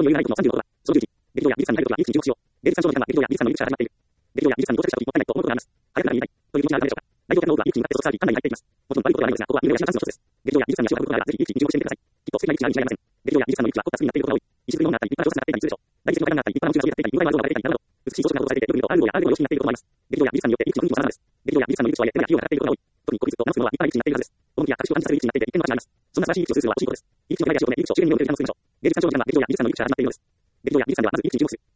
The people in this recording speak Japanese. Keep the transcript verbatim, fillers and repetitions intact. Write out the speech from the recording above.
に余裕がないことのさんじゅうのことは、小じゅういち、劇場や美術館に入るときは、リーチに注目しよう。芸術鑑賞の時間は美術場や美術館の入り口から始まっている。劇場や美術館に到着したとき、もったいないと思うことがあります。早くから見たい、という気持ちがあるのでしょうか。来場客の多くはリーチに向かって外サービス館内に入っていきます。もちろん悪いことはないのですが、ここは夢や新幹線の一つです。劇場や美術館に足を運ぶことがあれば、ぜひリーチに注目してみてください。きっと素敵なリーチになるに違いありません。劇場や美術館の入り口は混雑になっていることが多い。石造りの門があったり、立派な上手がなっていたりするでしょう。大理石の階段があったり、立派な文字がそびえたり、有害な像が置かれていたりなど、美しい装飾が施されていて、よく見ると アールオー や アールゴー の様式になっていることもあります。劇場や美術館によってリーチの雰囲気も様々です。劇場や美術館の入り口はレッテルや費用がかかっていることが多い。特に国立とナムスのは立派なリーチになっているはずです。趣や格式を感じさせるリーチになっていて、一点の価値があります。そんな素晴らしいリーチをするのは欲しいことです。入り口の左足を止め、入り口を周辺に目を向ける時間を過ごしましょう。芸術鑑賞の時間は劇場や美術館の入り口から始まっているのです。劇場や美術館ではまず入り口に注目する。